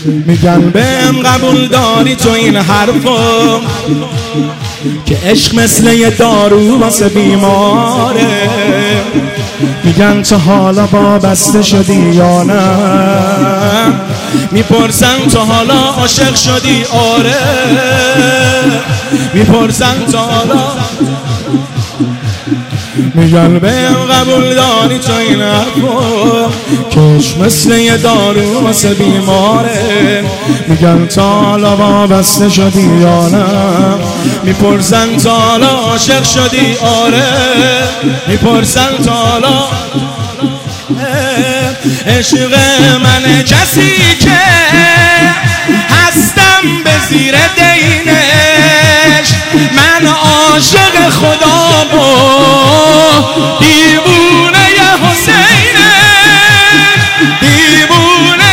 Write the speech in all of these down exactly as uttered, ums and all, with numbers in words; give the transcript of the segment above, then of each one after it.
میگن بهم قبول داری تو این حرفو که عشق مثل یه دارو واسه بیماره. میگن تو حالا وابسته شدی یا نه، میپرسن تو حالا عاشق شدی آره، میپرسن تو حالا. میگن بهم قبول داری تو این حرفو که عشق مثل یه دارو واسه بیماره. میگن تا حالا وابسته شدی یا نه، میپرسن تا حالا عاشق شدی آره، میپرسن تا حالا. عشق من کسی که هستم به زیر دینش، من عاشق خدا و دیوونه حسینه، دیوونه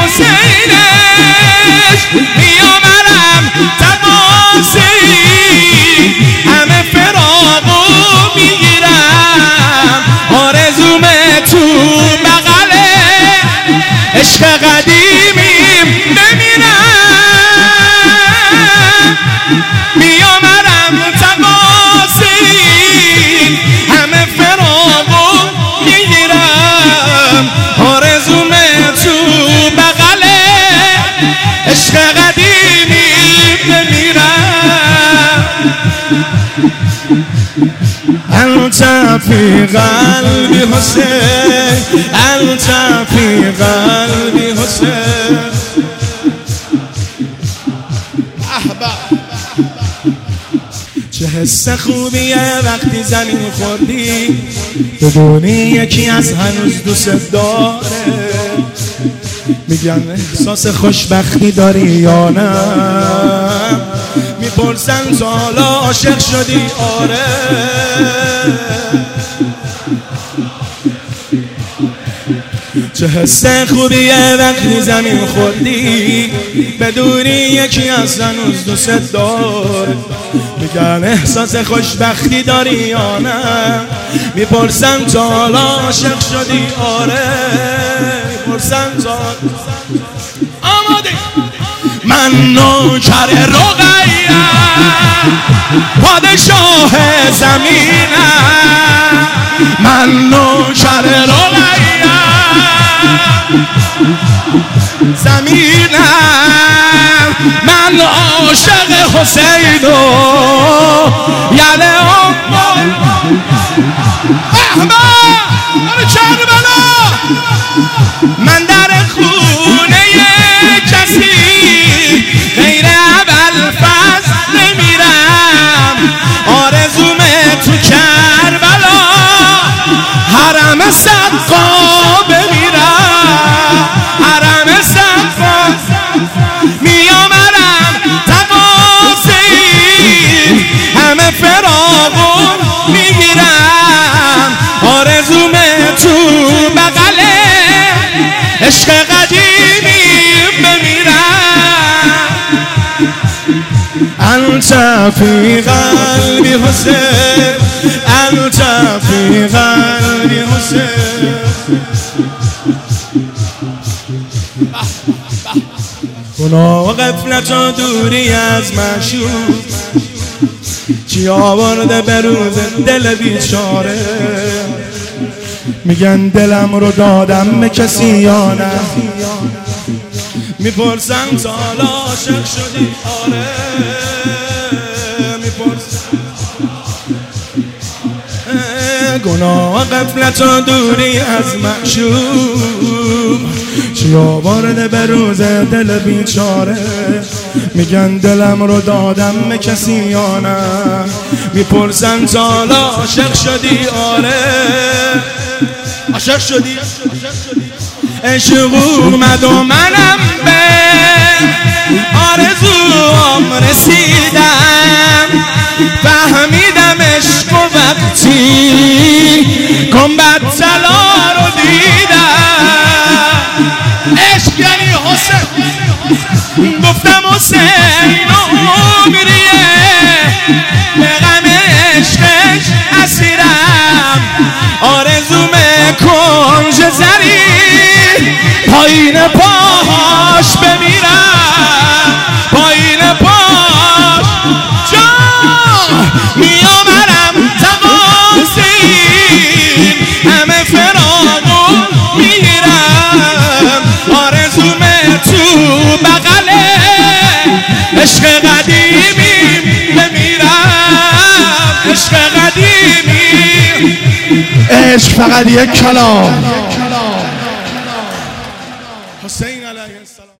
حسینش. میامرم تماسی همه فراغو میگیرم، آرزوم تو بغل عشق قدیمیم بمیرم. میامرم تماسی همه فراغو میگیرم، آرزوم تو بغل عشق قدیمیم بمیرم. انت فی قلبی حسین، انت فی قلبی حسین. چه حس خوبیه وقتی زمین خوردی بدونی یکی از هنوز دوست داره. میگن احساس خوشبختی داری یا نه، میپرسن تو حالا عاشق شدی آره. چه حس خوبیه وقتی زمین خوردی بدونی یکی از هنوز دوست داره. میگن احساس خوشبختی داری یا نه، میپرسن تو حالا عاشق شدی آره، میپرسن تو. آماده من نوکر رقیه‌ام، پادشاه زمینم، من نوکر رقیه‌ام زمینم، من عاشق حسین و یله احمد در کربلا. من در خونه کسی غیر ابوالفضل نمیرم، آرزوم تو کربلا حرم سقا بمیرم، حرم سقا. میامرم تقاسی همه فراغون میگیرم، آرزوم تو بغل عشق قدیمی بمیرم. انت فی قلبی حسین، انت فی قلبی حسین. گناه و غفلت و دوری از معشوق چی آورده به روز دل بیچاره. میگن دلم رو دادم به کسی یا نه، میپرسن تا حالا عاشق شدی آره، میپرسن. گناه و غفلت و دوری از معشوق چی آورده به روز دل بیچاره. میگن دلم رو دادم به کسی یا نه، میپرسن تا حالا عاشق شدی آره، عاشق شدی. عشق اومد و منم به آرزوام رسیدم، فهمیدم عشق و وقتی گنبد طلا رو دیدم. عشق یعنی حسین، گفتم حسین عمریه به غم عشقش اسیرم، آرزوم کنج زری پایین پاهاش بمیرم. نسیمی. عشق فقط یک کلام. حسین علیه السلام.